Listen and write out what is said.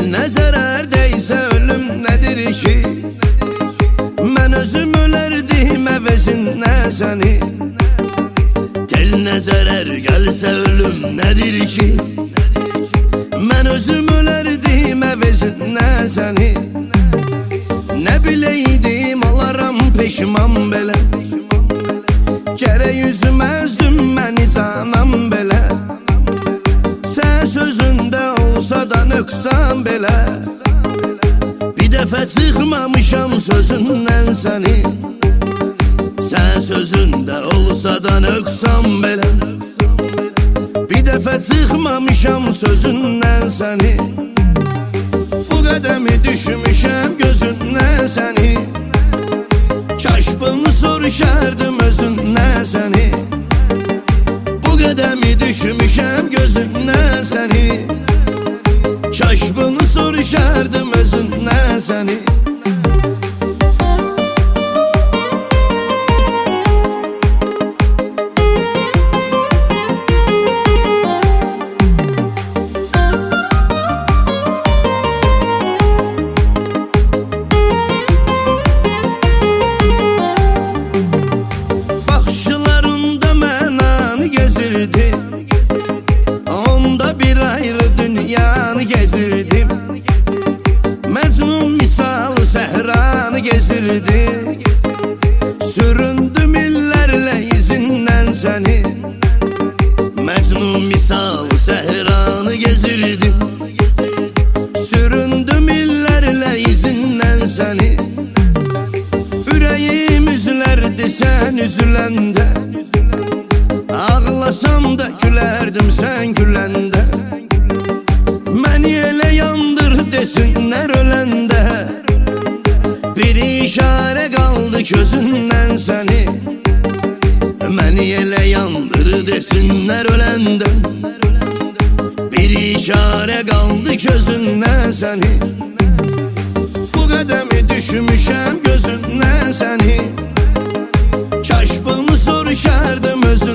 Dilinə zərər deysə ölüm nədir ki? Mən özüm ölərdim əvəzinə səni. Dilinə zərər gəlsə ölüm nədir ki? Mən özüm ölərdim əvəzinə səni. Nə biləydim alaram peşman belə. Gərək üzməzdim məni canam belə. Sən sözündə olsa da nöqsan belə. Bir dəfə çıxmamışam sözündən səni. Sən sözündə olsa da nöqsan belə. Bir dəfə çıxmamışam sözündən səni. Bu qədəmi düşmüşəm gözündən səni. Kaş bunu soruşardım özündən səni. Bu qədəmi düşmüşəm gözündən səni. Kaş bunu soruşardım özündən səni. Onda bir ayrı dünyanı gezirdim. Mecnun misal səhranı gezirdim. Süründüm illərlə izindən səni. Mecnun misal səhranı gezirdim. Süründüm illərlə izindən səni. Ürəyim üzülərdi sən üzüləndə. Ağlasam da gülərdim sən güləndə. Məni elə yandır desinlər öləndə. Bir işarə qaldı gözündən səni. Məni elə yandır desinlər öləndə. Bir işarə qaldı gözündən səni. Bu qədəmi düşmüşəm gözündən səni. Kaş bunu soruşardım özüm